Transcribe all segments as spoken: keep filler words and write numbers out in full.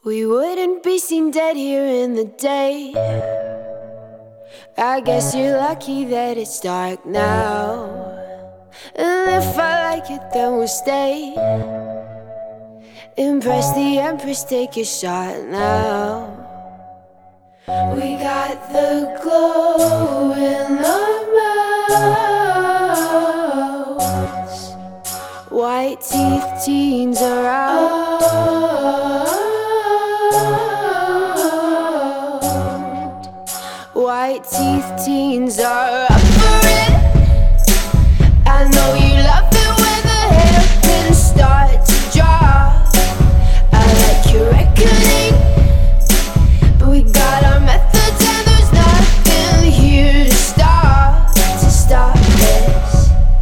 We wouldn't be seen dead here in the day. I guess you're lucky that it's dark now. And if I like it, then we'll stay. Impress the Empress, take a shot now. We got the glow in our mouths. White teeth, teens are out. White teeth, teens are up for it. I know you love it when the hairpins start to drop. I like your reckoning, but we got our methods and there's nothing here to stop, to stop this.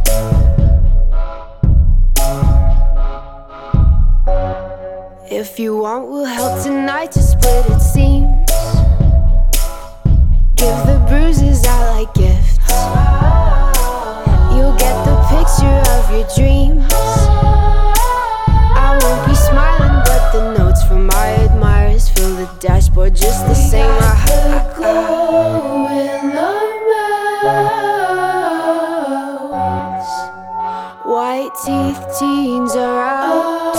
If you want, we'll help tonight to split it seems. Give the bruises out like gifts. You'll get the picture of your dreams. I won't be smiling, but the notes from my admirers fill the dashboard just the same. We got the glow in our mouths. White teeth, teens are out.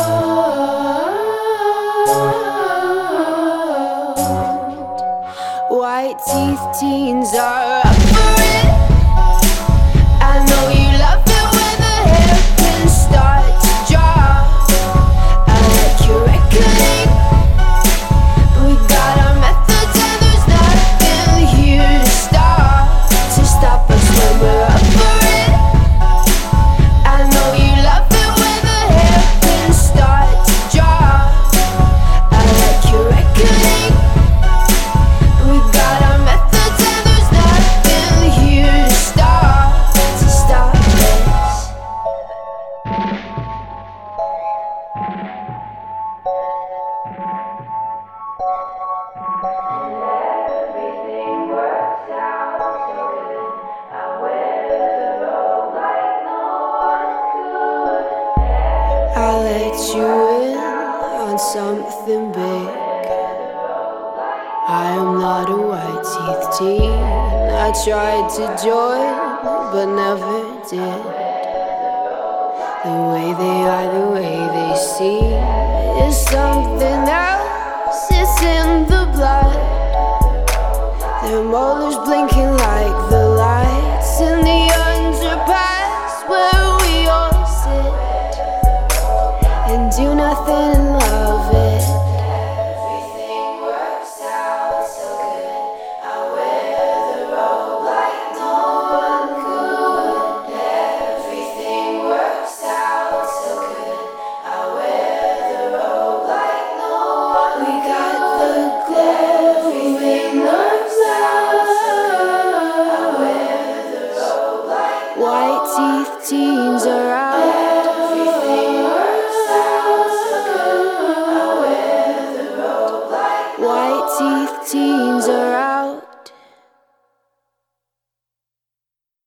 White teeth, teens are up for it. I know you love it when the hairpins start to drop. I like your reckoning, but we got our methods and there's nothing here to stop, to stop us when we're up for it. I know you love it when the hairpins start to drop. I like your reckoning. We got our methods and there's nothing here to stop, to stop this. Everything works out so good. I wear the robe like no one could. I'll let you in on something big. I am not a white-teeth teen. I tried to join, but never did. The way they are, the way they see is something else. It's in the blood. They're molded